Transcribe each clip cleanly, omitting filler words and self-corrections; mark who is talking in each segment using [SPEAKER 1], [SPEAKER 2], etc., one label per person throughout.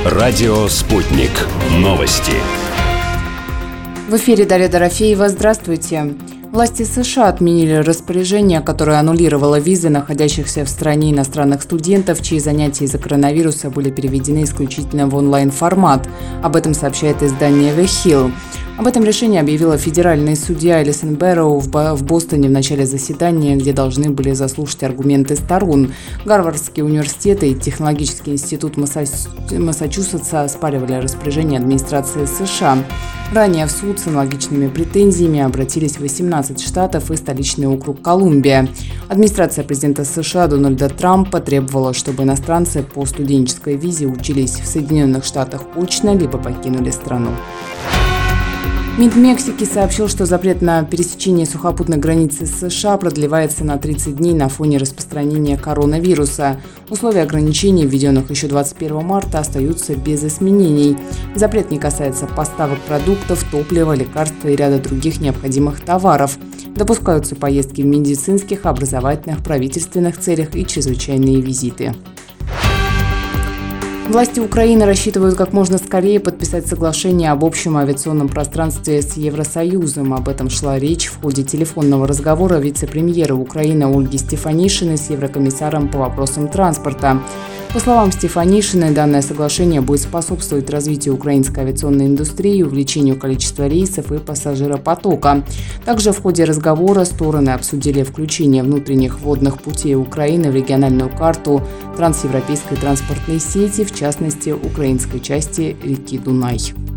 [SPEAKER 1] Радио «Спутник». Новости.
[SPEAKER 2] В эфире Дарья Дорофеева. Здравствуйте. Власти США отменили распоряжение, которое аннулировало визы находящихся в стране иностранных студентов, чьи занятия из-за коронавируса были переведены исключительно в онлайн-формат. Об этом сообщает издание The Hill. Об этом решении объявила федеральный судья Элисон Бэрроу в Бостоне в начале заседания, где должны были заслушать аргументы сторон. Гарвардский университет и Технологический институт Массачусетса оспаривали распоряжение администрации США. Ранее в суд с аналогичными претензиями обратились 18 штатов и столичный округ Колумбия. Администрация президента США Дональда Трампа требовала, чтобы иностранцы по студенческой визе учились в Соединенных Штатах очно, либо покинули страну. МИД Мексики сообщил, что запрет на пересечение сухопутной границы с США продлевается на 30 дней на фоне распространения коронавируса. Условия ограничений, введенных еще 21 марта, остаются без изменений. Запрет не касается поставок продуктов, топлива, лекарств и ряда других необходимых товаров. Допускаются поездки в медицинских, образовательных, правительственных целях и чрезвычайные визиты. Власти Украины рассчитывают как можно скорее подписать соглашение об общем авиационном пространстве с Евросоюзом. Об этом шла речь в ходе телефонного разговора вице-премьера Украины Ольги Стефанишиной с еврокомиссаром по вопросам транспорта. По словам Стефанишиной, данное соглашение будет способствовать развитию украинской авиационной индустрии, увеличению количества рейсов и пассажиропотока. Также в ходе разговора стороны обсудили включение внутренних водных путей Украины в региональную карту трансевропейской транспортной сети, в частности, украинской части реки Дунай.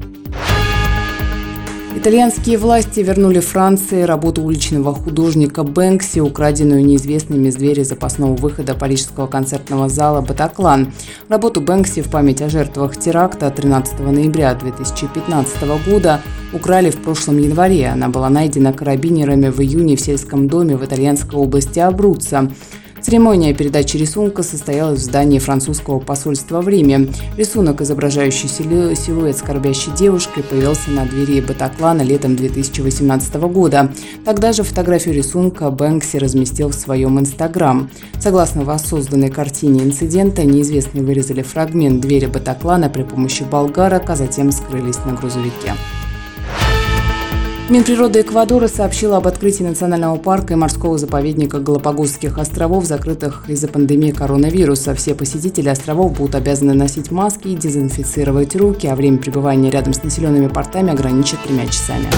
[SPEAKER 2] Итальянские власти вернули Франции работу уличного художника Бэнкси, украденную неизвестными с двери запасного выхода парижского концертного зала «Батаклан». Работу Бэнкси в память о жертвах теракта 13 ноября 2015 года украли в прошлом январе. Она была найдена карабинерами в июне в сельском доме в итальянской области Абруццо. Церемония передачи рисунка состоялась в здании французского посольства в Риме. Рисунок, изображающий силуэт скорбящей девушки, появился на двери Батаклана летом 2018 года. Тогда же фотографию рисунка Бэнкси разместил в своем Инстаграм. Согласно воссозданной картине инцидента, неизвестные вырезали фрагмент двери Батаклана при помощи болгарок, а затем скрылись на грузовике. Минприроды Эквадора сообщила об открытии национального парка и морского заповедника Галапагосских островов, закрытых из-за пандемии коронавируса. Все посетители островов будут обязаны носить маски и дезинфицировать руки, а время пребывания рядом с населенными портами ограничат 3 часами.